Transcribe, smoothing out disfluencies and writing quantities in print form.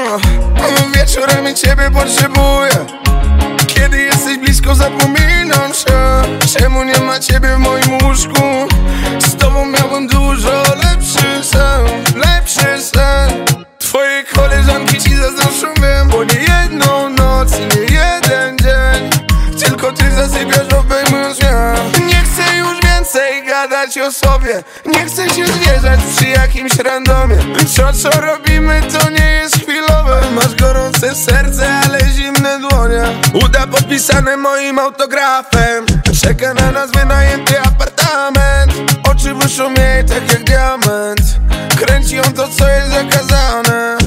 Wieczorami ciebie potrzebuję. Kiedy jesteś blisko, zapominam się. Czemu nie ma ciebie w moim łóżku? Z tobą miałbym dużo lepszy sen. Twoje koleżanki ci zazdroszczą, wiem, bo nie jedną noc i nie jeden dzień tylko ty zasypiasz, obejmując mnie. Nie chcę już więcej gadać o sobie. Nie chcę się zwierzać przy jakimś randomie. Co robimy, to nie jest chwilowe. Masz gorące serce, ale zimne dłonie. Uda podpisane moim autografem. Czeka na nas wynajęty apartament. Oczy błyszczą jej tak jak diament. Kręci ją to, co jest zakazane.